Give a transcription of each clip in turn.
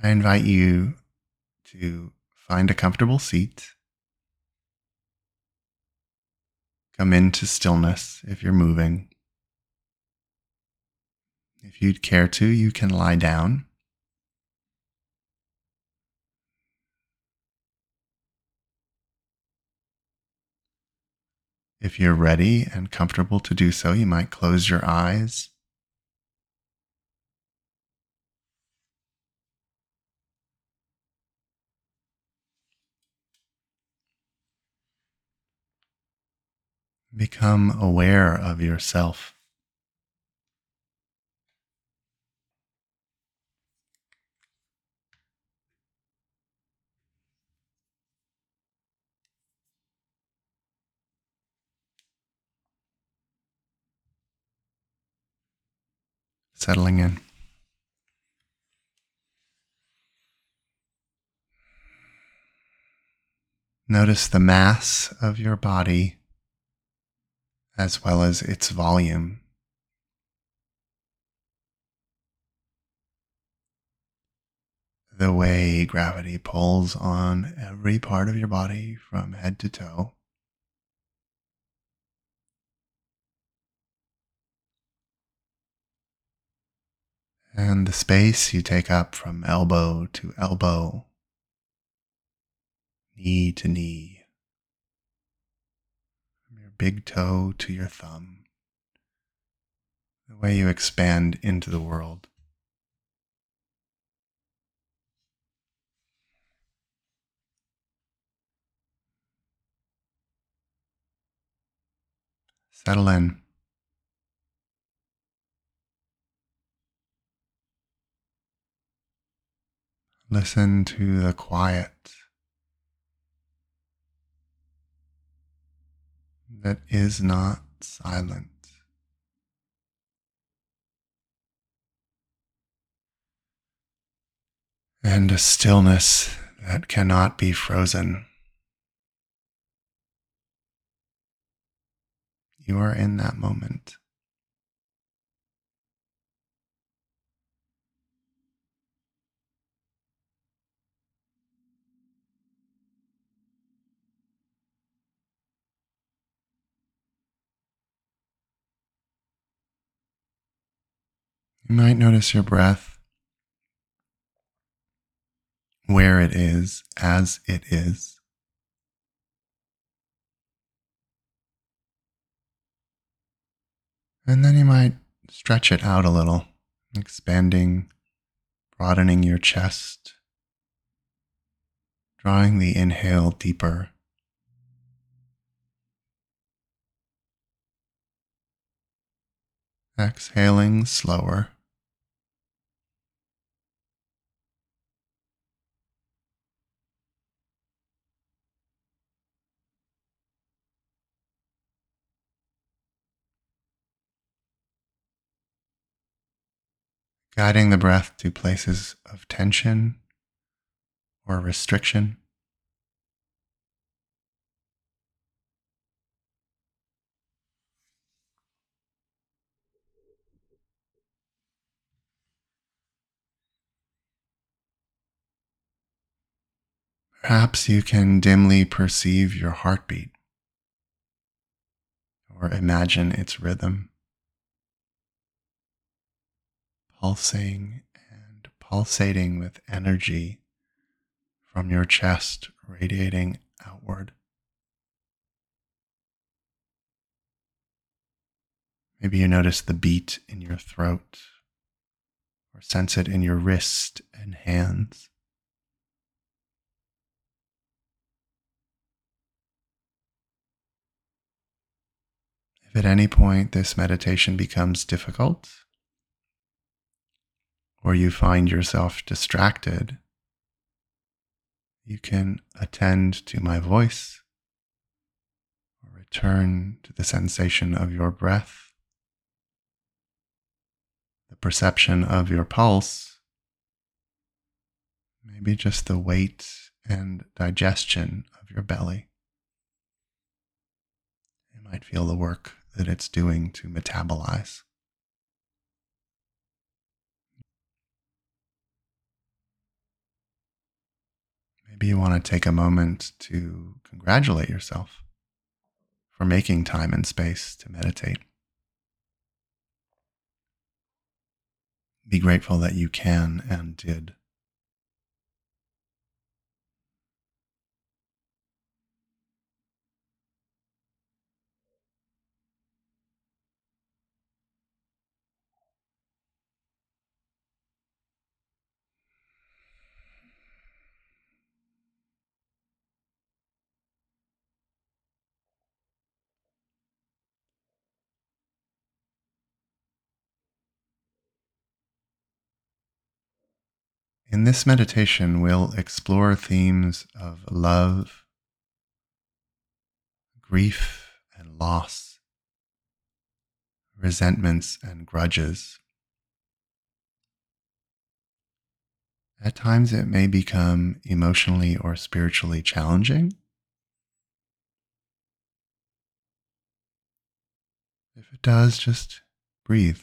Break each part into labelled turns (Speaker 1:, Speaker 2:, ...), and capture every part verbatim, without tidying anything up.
Speaker 1: I invite you to find a comfortable seat. Come into stillness if you're moving. If you'd care to, you can lie down. If you're ready and comfortable to do so, you might close your eyes. Become aware of yourself. Settling in. Notice the mass of your body as well as its volume. The way gravity pulls on every part of your body from head to toe. And the space you take up from elbow to elbow, knee to knee, from your big toe to your thumb, the way you expand into the world. Settle in. Listen to the quiet that is not silent. And a stillness that cannot be frozen. You are in that moment. You might notice your breath, where it is, as it is. And then you might stretch it out a little, expanding, broadening your chest, drawing the inhale deeper. Exhaling slower. Guiding the breath to places of tension or restriction. Perhaps you can dimly perceive your heartbeat or imagine its rhythm, pulsing and pulsating with energy from your chest radiating outward. Maybe you notice the beat in your throat or sense it in your wrist and hands. If at any point this meditation becomes difficult, or you find yourself distracted, you can attend to my voice or return to the sensation of your breath, the perception of your pulse, maybe just the weight and digestion of your belly. You might feel the work that it's doing to metabolize. Maybe you want to take a moment to congratulate yourself for making time and space to meditate. Be grateful that you can and did. In this meditation, we'll explore themes of love, grief, and loss, resentments and grudges. At times, it may become emotionally or spiritually challenging. If it does, just breathe.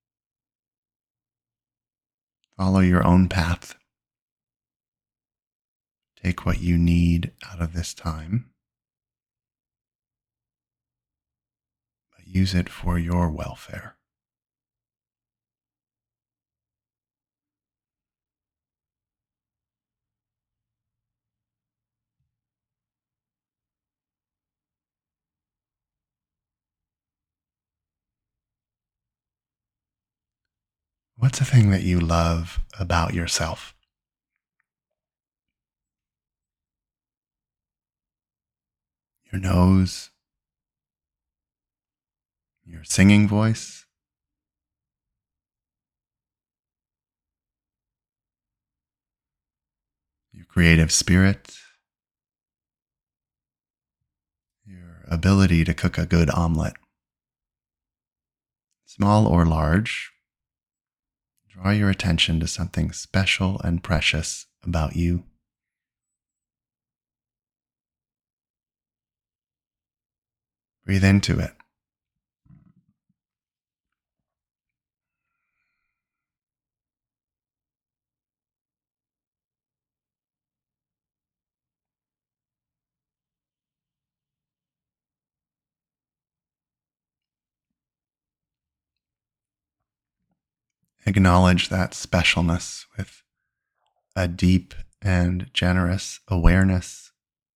Speaker 1: Follow your own path. Take what you need out of this time, but use it for your welfare. What's a thing that you love about yourself? Your nose, your singing voice, your creative spirit, your ability to cook a good omelet. Small or large, draw your attention to something special and precious about you. Breathe into it. Acknowledge that specialness with a deep and generous awareness,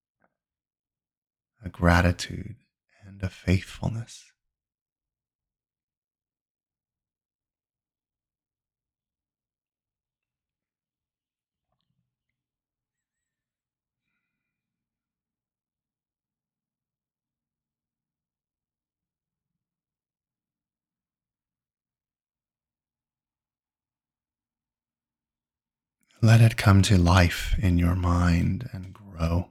Speaker 1: a gratitude, and a faithfulness. Let it come to life in your mind and grow.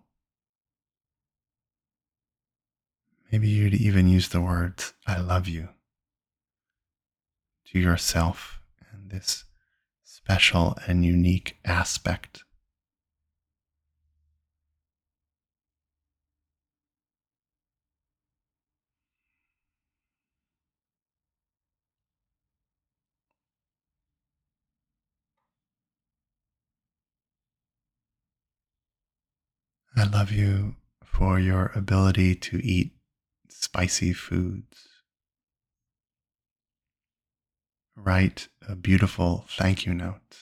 Speaker 1: Maybe you'd even use the words, I love you, to yourself and this special and unique aspect. I love you for your ability to eat spicy foods. Write a beautiful thank you note.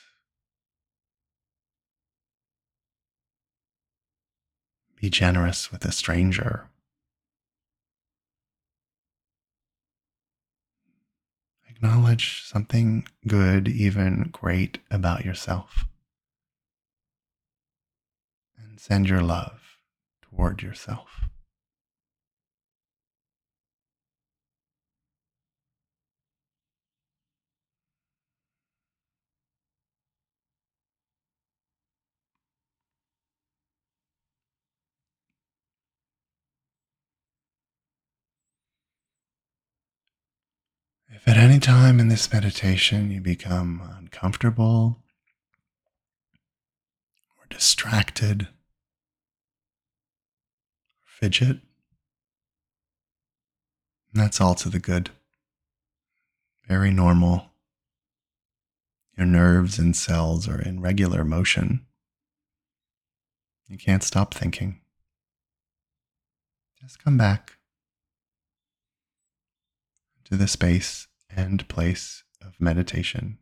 Speaker 1: Be generous with a stranger. Acknowledge something good, even great about yourself. And send your love toward yourself. If at any time in this meditation you become uncomfortable or distracted, or fidget, that's all to the good. Very normal. Your nerves and cells are in regular motion. You can't stop thinking. Just come back to the space and place of meditation.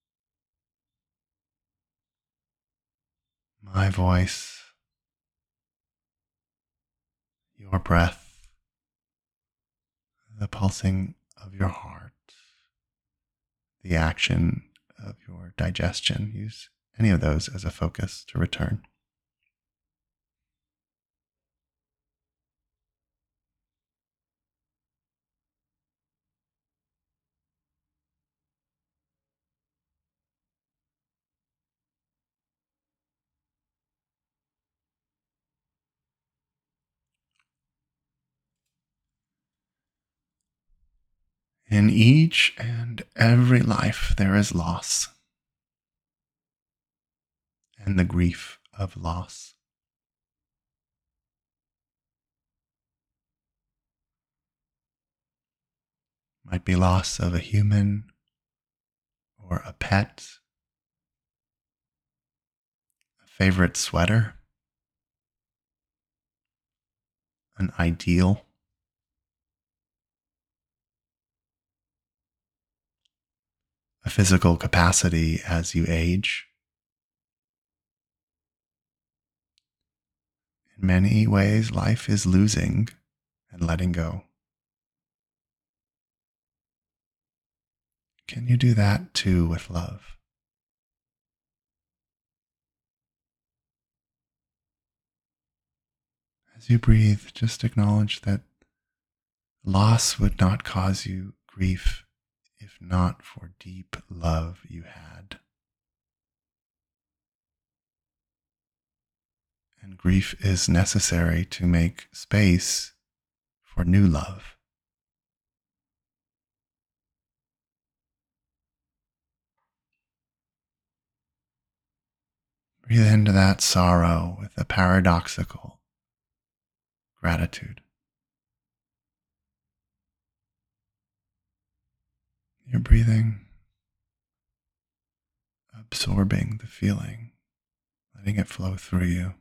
Speaker 1: My voice, your breath, the pulsing of your heart, the action of your digestion. Use any of those as a focus to return. In each and every life, there is loss and the grief of loss. Might be loss of a human or a pet, a favorite sweater, an ideal, a physical capacity as you age. In many ways, life is losing and letting go. Can you do that too with love? As you breathe, just acknowledge that loss would not cause you grief if not for deep love you had. And grief is necessary to make space for new love. Breathe into that sorrow with a paradoxical gratitude. You're breathing, absorbing the feeling, letting it flow through you.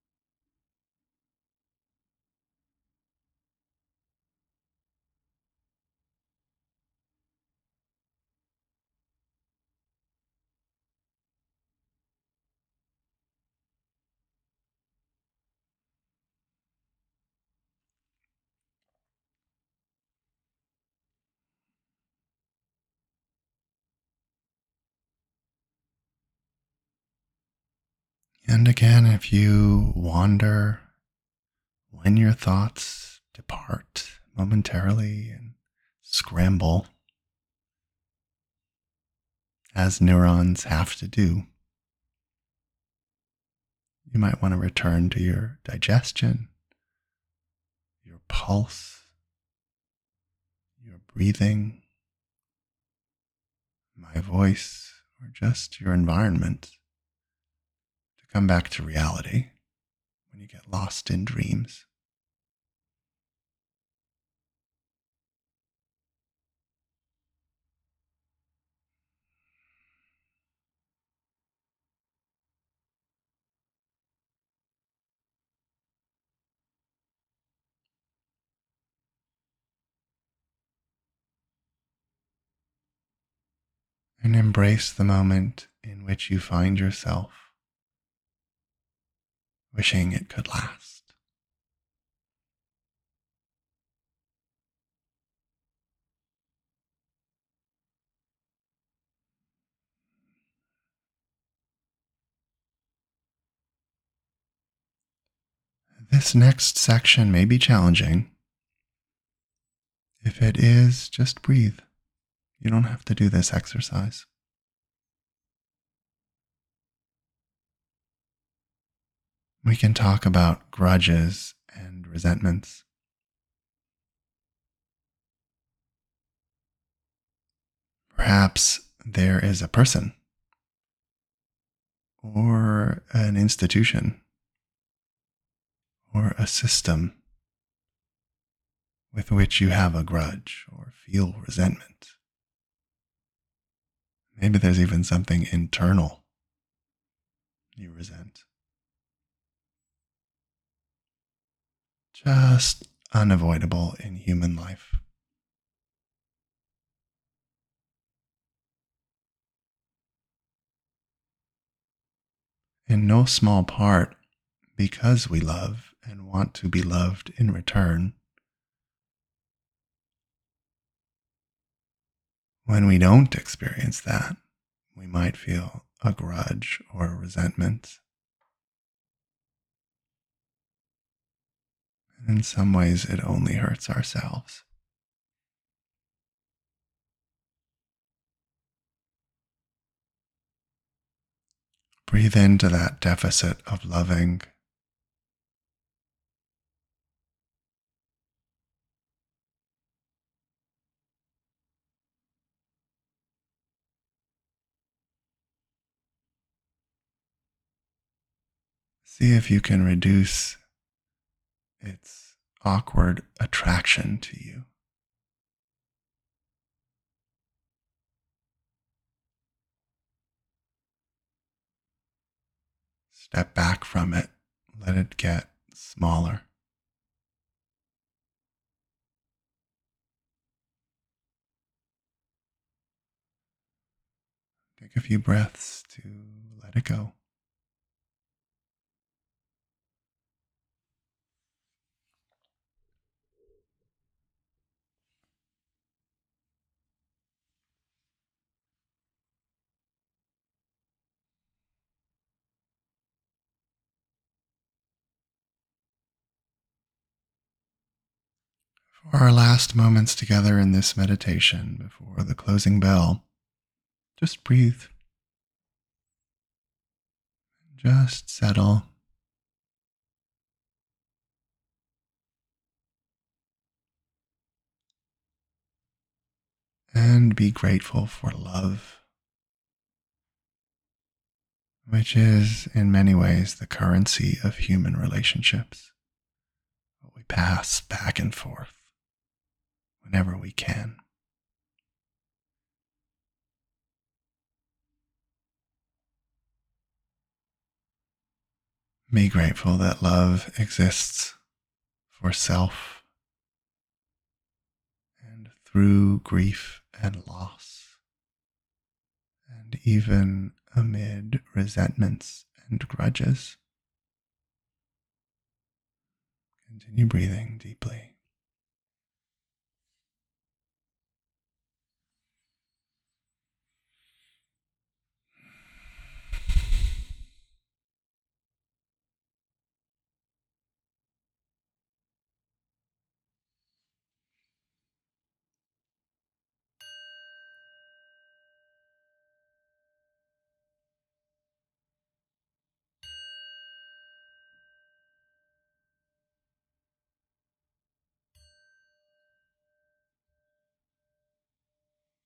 Speaker 1: And again, if you wander, when your thoughts depart momentarily and scramble, as neurons have to do, you might want to return to your digestion, your pulse, your breathing, my voice, or just your environment to come back to reality when you get lost in dreams. And embrace the moment in which you find yourself wishing it could last. This next section may be challenging. If it is, just breathe. You don't have to do this exercise. We can talk about grudges and resentments. Perhaps there is a person or an institution or a system with which you have a grudge or feel resentment. Maybe there's even something internal you resent. just unavoidable in human life. In no small part because we love and want to be loved in return. When we don't experience that, we might feel a grudge or a resentment. In some ways, it only hurts ourselves. Breathe into that deficit of loving. See if you can reduce its awkward attraction to you. Step back from it. Let it get smaller. Take a few breaths to let it go. For our last moments together in this meditation before the closing bell, just breathe. Just settle. And be grateful for love, which is in many ways the currency of human relationships. What we pass back and forth whenever we can. Be grateful that love exists for self and through grief and loss, and even amid resentments and grudges. Continue breathing deeply.